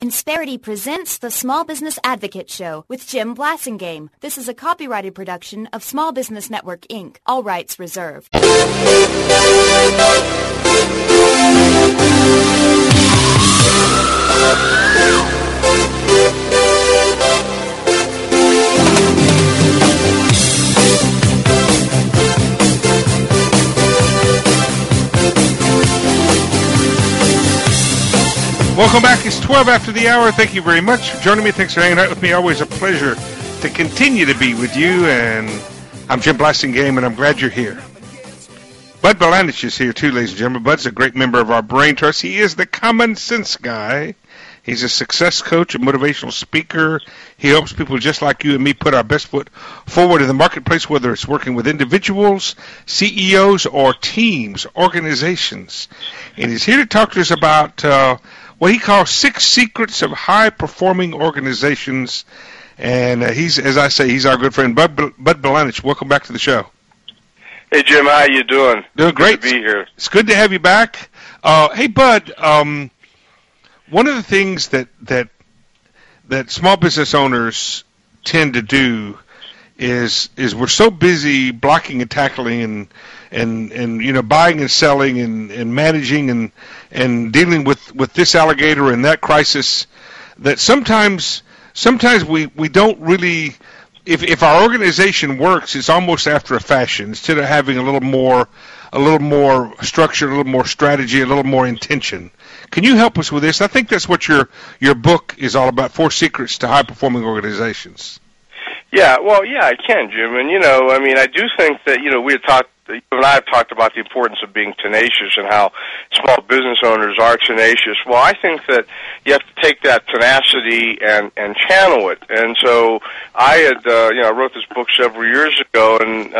Insperity presents the Small Business Advocate Show with Jim Blasingame. This is a copyrighted production of Small Business Network, Inc. All rights reserved. Welcome back. It's 12 after the hour. Thank you very much for joining me. Thanks for hanging out with me. Always a pleasure to continue to be with you. And I'm Jim Blasingame, and I'm glad you're here. Bud Belanich is here, too, ladies and gentlemen. Bud's a great member of our Brain Trust. He is the common sense guy. He's a success coach, a motivational speaker. He helps people just like you and me put our best foot forward in the marketplace, whether it's working with individuals, CEOs, or teams, organizations. And he's here to talk to us about what he calls 6 secrets of high-performing organizations. And he's, as I say, he's our good friend, Bud Belanich. Welcome back to the show. Hey, Jim, how you doing? Doing great. Good to be here. It's good to have you back. Hey, Bud, one of the things that small business owners tend to do is we're so busy blocking and tackling and you know, buying and selling and managing and dealing with this alligator and that crisis that sometimes we don't really, if our organization works, it's almost after a fashion, instead of having a little more structure, a little more strategy, a little more intention. Can you help us with this? I think that's what your book is all about, 4 Secrets to High Performing Organizations. Yeah, well, yeah, I can, Jim. And, you know, I mean, I do think that, you know, you and I have talked about the importance of being tenacious and how small business owners are tenacious. Well, I think that you have to take that tenacity and channel it. And so I had, I wrote this book several years ago, and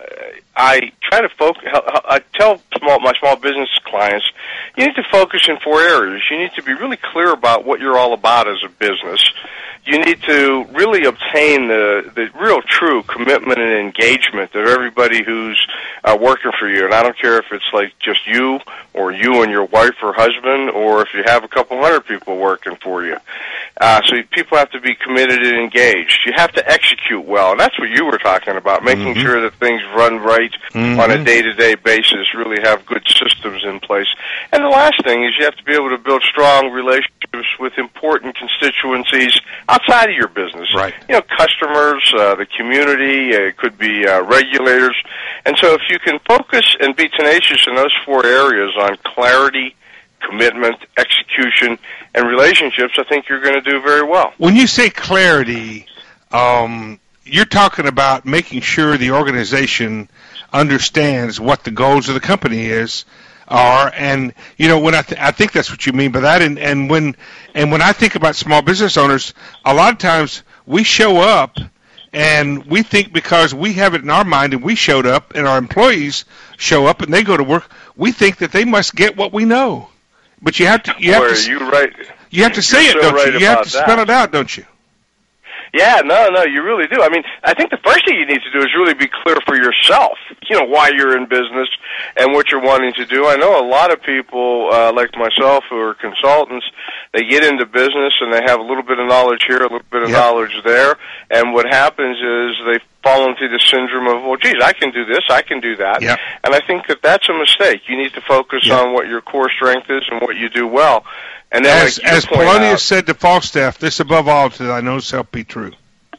I try to focus. I tell my small business clients, you need to focus in 4 areas. You need to be really clear about what you're all about as a business. You need to really obtain the real true commitment and engagement of everybody who's working for you. And I don't care if it's like just you or you and your wife or husband, or if you have a couple hundred people working for you. So people have to be committed and engaged. You have to execute well, and that's what you were talking about, making sure that things run right on a day-to-day basis, really have good systems in place. And the last thing is you have to be able to build strong relationships with important constituencies outside of your business. Right. You know, customers, the community, it could be regulators. And so if you can focus and be tenacious in those 4 areas on clarity, commitment, execution, and relationships, I think you're going to do very well. When you say clarity, you're talking about making sure the organization understands what the goals of the company are, and you know, when I think that's what you mean by that. And when I think about small business owners, a lot of times we show up and we think because we have it in our mind and we showed up and our employees show up and they go to work, we think that they must get what we know. But you have to say it, don't you? You have to spell it out, don't you? Yeah, no, you really do. I mean, I think the first thing you need to do is really be clear for yourself, you know, why you're in business and what you're wanting to do. I know a lot of people, like myself, who are consultants, they get into business and they have a little bit of knowledge here, a little bit of knowledge there, and what happens is they fall into the syndrome of, well, geez, I can do this, I can do that. Yep. And I think that that's a mistake. You need to focus on what your core strength is and what you do well. And then, as Polonius said to Falstaff, this above all that I know self be true.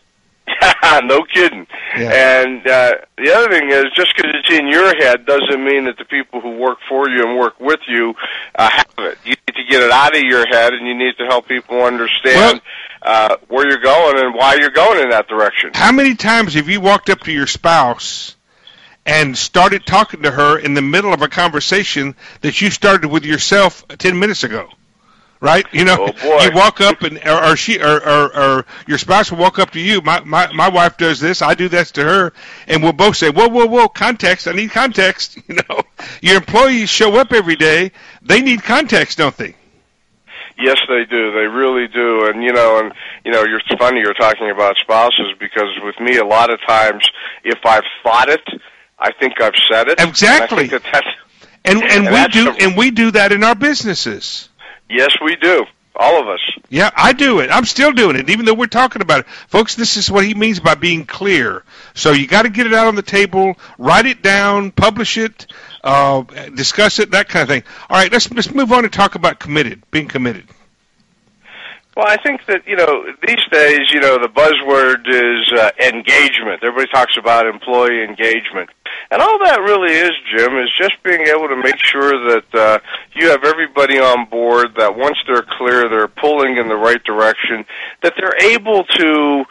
No kidding. Yeah. And the other thing is, just because it's in your head doesn't mean that the people who work for you and work with you have it. You need to get it out of your head, and you need to help people understand where you're going and why you're going in that direction. How many times have you walked up to your spouse and started talking to her in the middle of a conversation that you started with yourself 10 minutes ago? Right, you know, you walk up and or your spouse will walk up to you. My wife does this. I do that to her, and we'll both say, "Whoa, context! I need context." You know, your employees show up every day. They need context, don't they? Yes, they do. They really do. And it's funny you're talking about spouses, because with me, a lot of times, if I've thought it, I think I've said it. Exactly. And we do that in our businesses. Yes, we do. All of us. Yeah, I do it. I'm still doing it, even though we're talking about it. Folks, this is what he means by being clear. So you got to get it out on the table, write it down, publish it, discuss it, that kind of thing. All right, let's move on and talk about being committed. Well, I think that, these days, the buzzword is engagement. Everybody talks about employee engagement. And all that really is, Jim, is just being able to make sure that you have everybody on board, that once they're clear, they're pulling in the right direction, that they're able to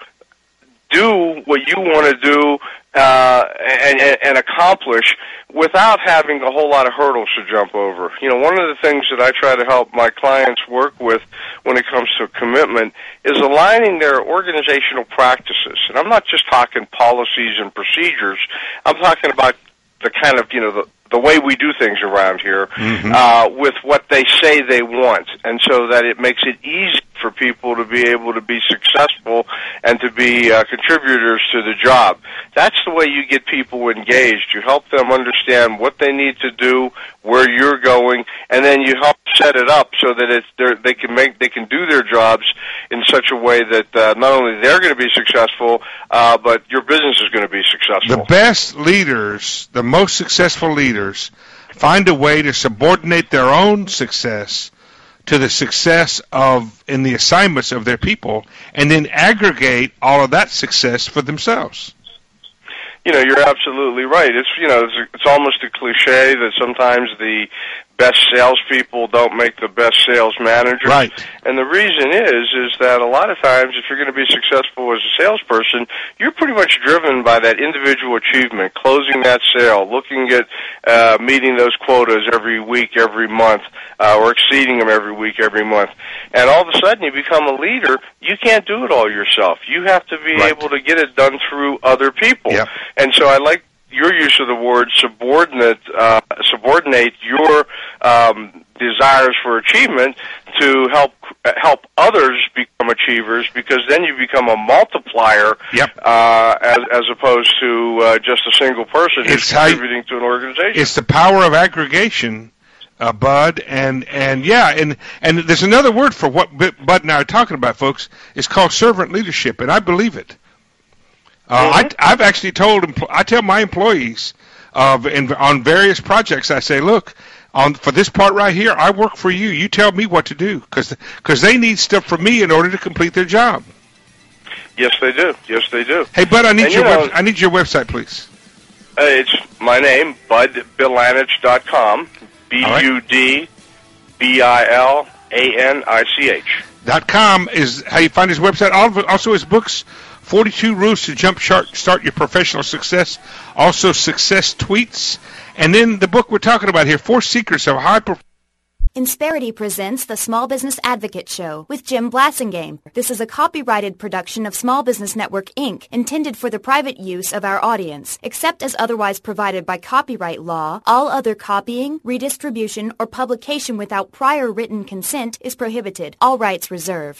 do what you want to do and accomplish without having a whole lot of hurdles to jump over. One of the things that I try to help my clients work with when it comes to commitment is aligning their organizational practices. And I'm not just talking policies and procedures. I'm talking about the kind of, the way we do things around here, with what they say they want, and so that it makes it easy for people to be able to be successful and to be contributors to the job. That's the way you get people engaged. You help them understand what they need to do, where you're going, and then you help set it up so that they can do their jobs in such a way that not only they're going to be successful, but your business is going to be successful. The best leaders, the most successful leaders, find a way to subordinate their own success to the success in the assignments of their people, and then aggregate all of that success for themselves. You're absolutely right. It's almost a cliche that sometimes the best salespeople don't make the best sales managers. Right. And the reason is that a lot of times, if you're going to be successful as a salesperson, you're pretty much driven by that individual achievement, closing that sale, looking at meeting those quotas every week, every month, or exceeding them every week, every month. And all of a sudden, you become a leader. You can't do it all yourself. You have to be able to get it done through other people. Yep. And so I like your use of the word subordinate your desires for achievement to help others become achievers, because then you become a multiplier. Yep. As opposed to just a single person who's contributing to an organization. It's the power of aggregation, Bud, and there's another word for what Bud and I are talking about, folks. It's called servant leadership, and I believe it. I've actually I tell my employees on various projects, I say, look, for this part right here, I work for you. You tell me what to do, because they need stuff from me in order to complete their job. Yes, they do. Yes, they do. Hey, Bud, I need your website, please. It's my name, budbilanich.com, BUDBILANICH.com is how you find his website. Also, his books, 42 Rules to Jumpstart Your Professional Success, also Success Tweets, and then the book we're talking about here, 4 Secrets of High Performance. Insperity presents the Small Business Advocate Show with Jim Blasingame. This is a copyrighted production of Small Business Network, Inc., intended for the private use of our audience. Except as otherwise provided by copyright law, all other copying, redistribution, or publication without prior written consent is prohibited. All rights reserved.